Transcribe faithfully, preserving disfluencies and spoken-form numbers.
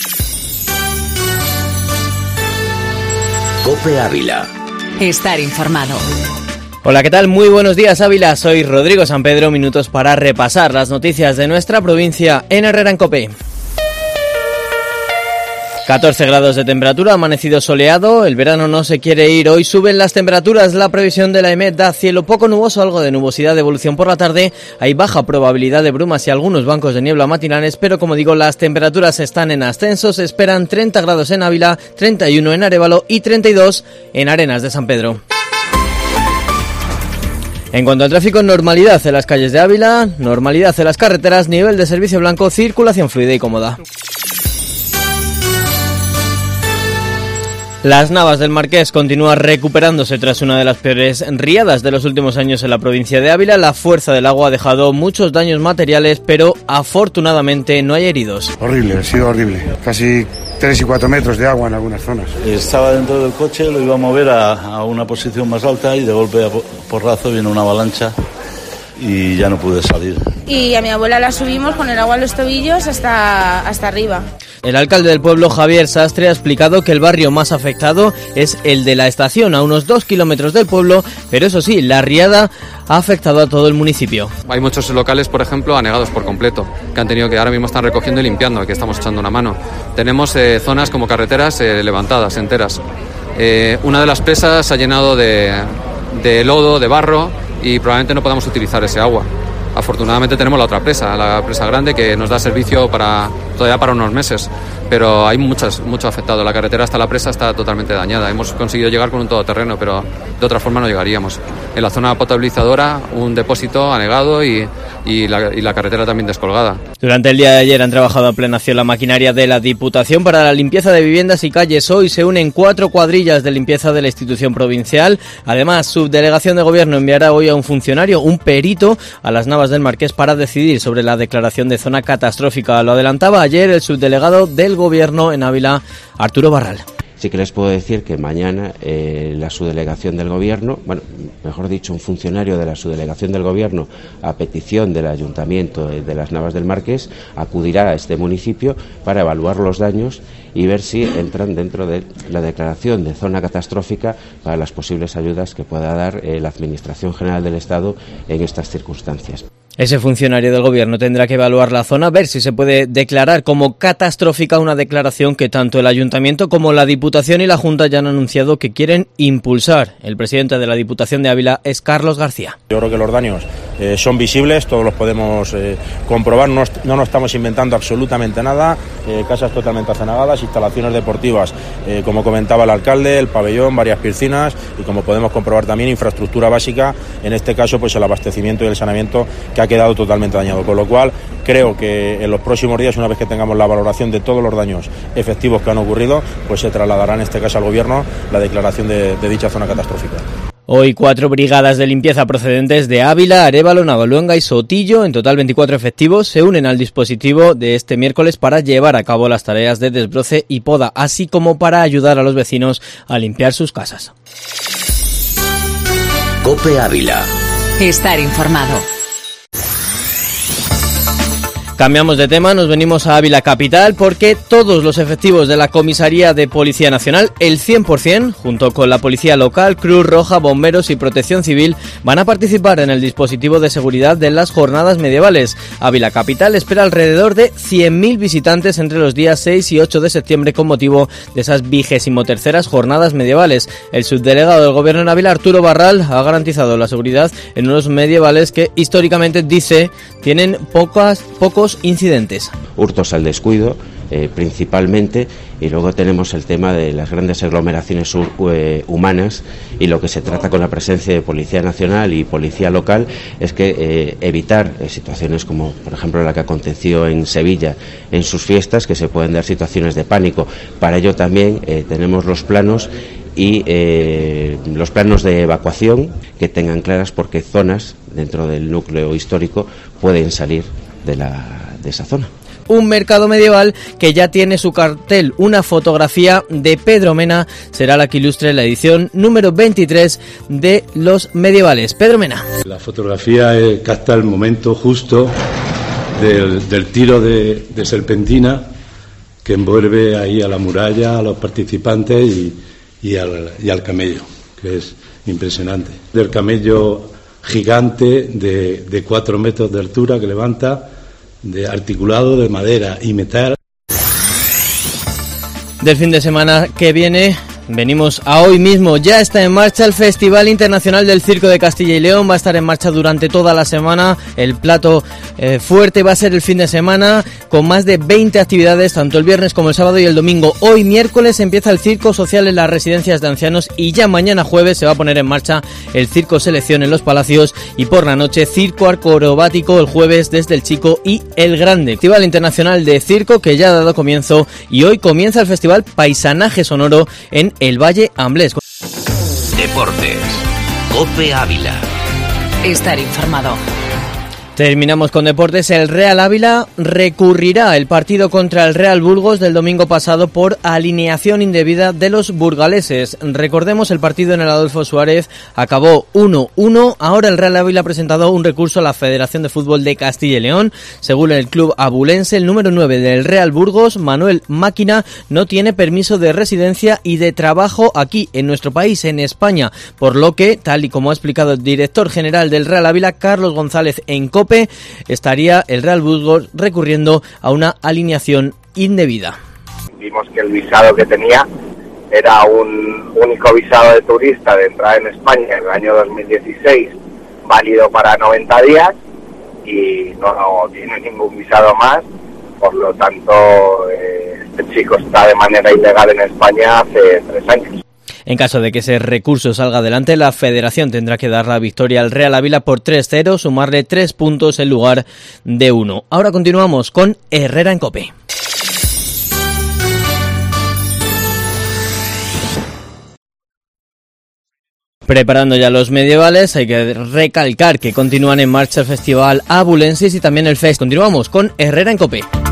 COPE Ávila. Estar informado. Hola, ¿qué tal? Muy buenos días, Ávila. Soy Rodrigo San Pedro. Minutos para repasar las noticias de nuestra provincia en Herrera en COPE. catorce grados de temperatura, amanecido soleado, el verano no se quiere ir, hoy suben las temperaturas, la previsión de la EMET da cielo poco nuboso, algo de nubosidad de evolución por la tarde, hay baja probabilidad de brumas y algunos bancos de niebla matinales, pero como digo, las temperaturas están en ascenso, se esperan treinta grados en Ávila, treinta y uno en Arévalo y treinta y dos en Arenas de San Pedro. En cuanto al tráfico, normalidad en las calles de Ávila, normalidad en las carreteras, nivel de servicio blanco, circulación fluida y cómoda. Las Navas del Marqués continúan recuperándose tras una de las peores riadas de los últimos años en la provincia de Ávila. La fuerza del agua ha dejado muchos daños materiales, pero afortunadamente no hay heridos. Horrible, ha sido horrible. Casi tres y cuatro metros de agua en algunas zonas. Estaba dentro del coche, lo iba a mover a, a una posición más alta y de golpe a porrazo viene una avalancha y ya no pude salir. Y a mi abuela la subimos con el agua en los tobillos hasta, hasta arriba. El alcalde del pueblo, Javier Sastre, ha explicado que el barrio más afectado es el de la estación, a unos dos kilómetros del pueblo, pero eso sí, la riada ha afectado a todo el municipio. Hay muchos locales, por ejemplo, anegados por completo, que han tenido que ahora mismo están recogiendo y limpiando, que estamos echando una mano. Tenemos eh, zonas como carreteras eh, levantadas, enteras. Eh, una de las presas se ha llenado de, de lodo, de barro, y probablemente no podamos utilizar ese agua. Afortunadamente tenemos la otra presa, la presa grande, que nos da servicio para todavía para unos meses, pero hay muchas, mucho afectado. La carretera hasta la presa está totalmente dañada. Hemos conseguido llegar con un todoterreno, pero de otra forma no llegaríamos. En la zona potabilizadora, un depósito anegado y, y, la, y la carretera también descolgada. Durante el día de ayer han trabajado a plena acción la maquinaria de la Diputación para la limpieza de viviendas y calles. Hoy se unen cuatro cuadrillas de limpieza de la institución provincial. Además, Subdelegación de Gobierno enviará hoy a un funcionario, un perito, a las Navas del Marqués para decidir sobre la declaración de zona catastrófica. Lo adelantaba ayer el subdelegado del Gobierno en Ávila, Arturo Barral. Sí que les puedo decir que mañana eh, la subdelegación del Gobierno, bueno, mejor dicho, un funcionario de la subdelegación del Gobierno, a petición del Ayuntamiento de las Navas del Marqués, acudirá a este municipio para evaluar los daños y ver si entran dentro de la declaración de zona catastrófica para las posibles ayudas que pueda dar eh, la Administración General del Estado en estas circunstancias. Ese funcionario del Gobierno tendrá que evaluar la zona, ver si se puede declarar como catastrófica, una declaración que tanto el Ayuntamiento como la Diputación y la Junta ya han anunciado que quieren impulsar. El presidente de la Diputación de Ávila es Carlos García. Yo creo que los daños eh, son visibles, todos los podemos eh, comprobar, no, no nos estamos inventando absolutamente nada, eh, casas totalmente acenagadas, instalaciones deportivas, eh, como comentaba el alcalde, el pabellón, varias piscinas y como podemos comprobar también infraestructura básica, en este caso pues el abastecimiento y el saneamiento que ha quedado totalmente dañado, con lo cual creo que en los próximos días, una vez que tengamos la valoración de todos los daños efectivos que han ocurrido, pues se trasladará en este caso al Gobierno la declaración de, de dicha zona catastrófica. Hoy cuatro brigadas de limpieza procedentes de Ávila, Arévalo, Navaluenga y Sotillo, en total veinticuatro efectivos, se unen al dispositivo de este miércoles para llevar a cabo las tareas de desbroce y poda, así como para ayudar a los vecinos a limpiar sus casas. COPE Ávila. Estar informado. Cambiamos de tema, nos venimos a Ávila Capital porque todos los efectivos de la Comisaría de Policía Nacional, el cien por ciento, junto con la Policía Local, Cruz Roja, Bomberos y Protección Civil, van a participar en el dispositivo de seguridad de las jornadas medievales. Ávila Capital espera alrededor de cien mil visitantes entre los días seis y ocho de septiembre con motivo de esas vigésimo terceras jornadas medievales. El subdelegado del Gobierno en Ávila, Arturo Barral, ha garantizado la seguridad en unos medievales que históricamente, dice, tienen pocas, pocos incidentes. Hurtos al descuido, eh, principalmente, y luego tenemos el tema de las grandes aglomeraciones eh, humanas, y lo que se trata con la presencia de Policía Nacional y Policía Local es que eh, evitar eh, situaciones como, por ejemplo, la que aconteció en Sevilla en sus fiestas, que se pueden dar situaciones de pánico. Para ello también eh, tenemos los planos y eh, los planos de evacuación que tengan claras por qué zonas dentro del núcleo histórico pueden salir de, la, de esa zona. Un mercado medieval que ya tiene su cartel, una fotografía de Pedro Mena, será la que ilustre la edición número veintitrés de Los Medievales. Pedro Mena. La fotografía eh, capta el momento justo del, del tiro de, de serpentina que envuelve ahí a la muralla, a los participantes y, y, al, y al camello, que es impresionante. Del camello gigante de, de cuatro metros de altura que levanta, de articulado de madera y metal. Del fin de semana que viene venimos a hoy mismo. Ya está en marcha el Festival Internacional del Circo de Castilla y León. Va a estar en marcha durante toda la semana. El plato eh, fuerte va a ser el fin de semana, con más de veinte actividades, tanto el viernes como el sábado y el domingo. Hoy miércoles empieza el circo social en las residencias de ancianos y ya mañana jueves se va a poner en marcha el circo selección en los palacios y por la noche circo acrobático el jueves desde el Chico y el Grande. Festival Internacional de Circo que ya ha dado comienzo y hoy comienza el Festival Paisanaje Sonoro en el Valle Amblés. Deportes. COPE Ávila. Estar informado. Terminamos con deportes. El Real Ávila recurrirá el partido contra el Real Burgos del domingo pasado por alineación indebida de los burgaleses. Recordemos, el partido en el Adolfo Suárez acabó uno uno. Ahora el Real Ávila ha presentado un recurso a la Federación de Fútbol de Castilla y León. Según el club abulense, el número nueve del Real Burgos, Manuel Máquina, no tiene permiso de residencia y de trabajo aquí en nuestro país, en España, por lo que, tal y como ha explicado el director general del Real Ávila, Carlos González, en COPE, estaría el Real Burgos recurriendo a una alineación indebida. Vimos que el visado que tenía era un único visado de turista de entrada en España en el año dos mil dieciséis, válido para noventa días, y no, no tiene ningún visado más. Por lo tanto, eh, este chico está de manera ilegal en España hace tres años. En caso de que ese recurso salga adelante, la Federación tendrá que dar la victoria al Real Ávila por tres cero, sumarle tres puntos en lugar de uno. Ahora continuamos con Herrera en COPE. Preparando ya los medievales, hay que recalcar que continúan en marcha el Festival Abulensis y también el Fest. Continuamos con Herrera en COPE.